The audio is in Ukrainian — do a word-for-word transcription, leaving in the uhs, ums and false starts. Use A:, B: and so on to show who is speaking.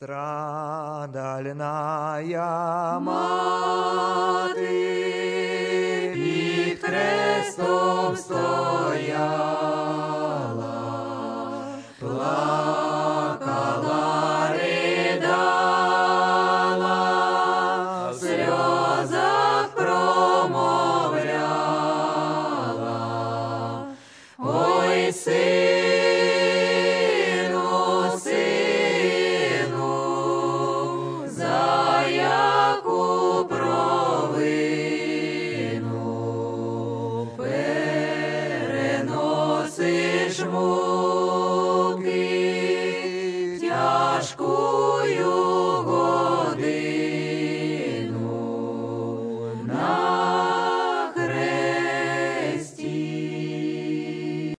A: Страдальная мати під хрестом стояла, плакала, ридала, в сльозах промовляла: ой, сину, сину, за яку провину переносиш муки